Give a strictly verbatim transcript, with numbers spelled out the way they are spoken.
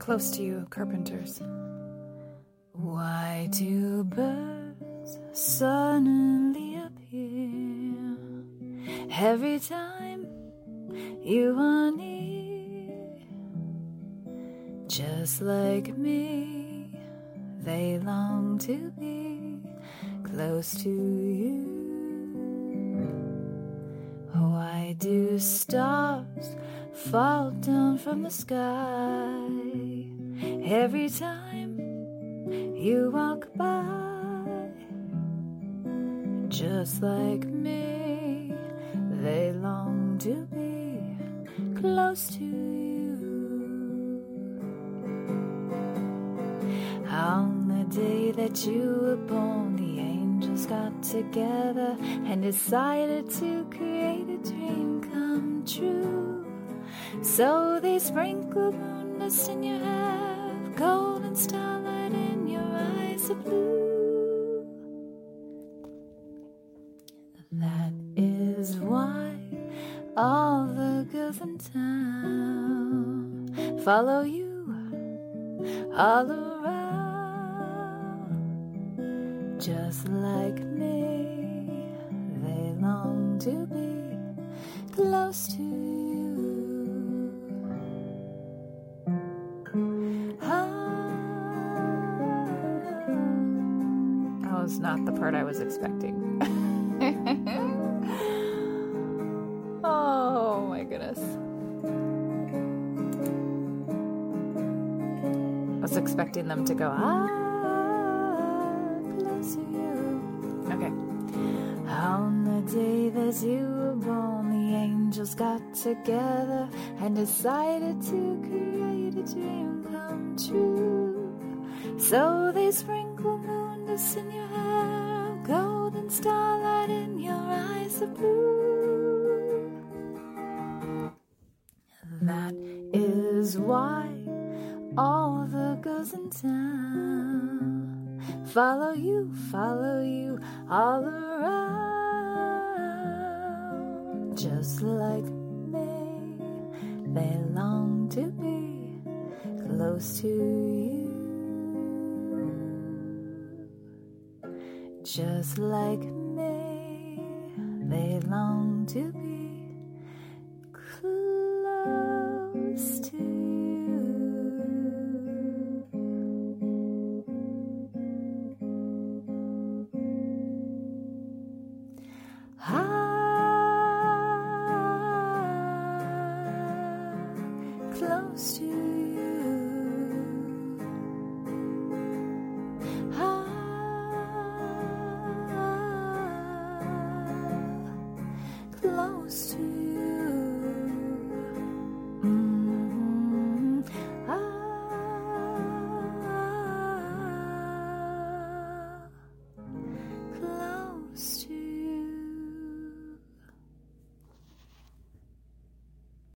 Close to you, carpenters. Why do birds suddenly appear every time you are near? Just like me, they long to be close to you. Why do stars fall down from the sky every time you walk by? Just like me, they long to be close to you. On the day that you were born, the angels got together and decided to create a dream come true. So they sprinkled moon dust in your hair, golden starlight in your eyes of blue. That is why all the girls in town follow you all around. Just like me, they long to be close to you. That was not the part I was expecting. Oh my goodness. I was expecting them to go, ah, close to you. Okay. On the day that you were born, the angels got together and decided to create a dream come true. So they sprinkled moon dust in your hair, golden starlight in your eyes of blue. That is why all the girls in town follow you, follow you all around. Just like me, they long to be close to you. Just like me, they long to be close to you. Ah, close to you.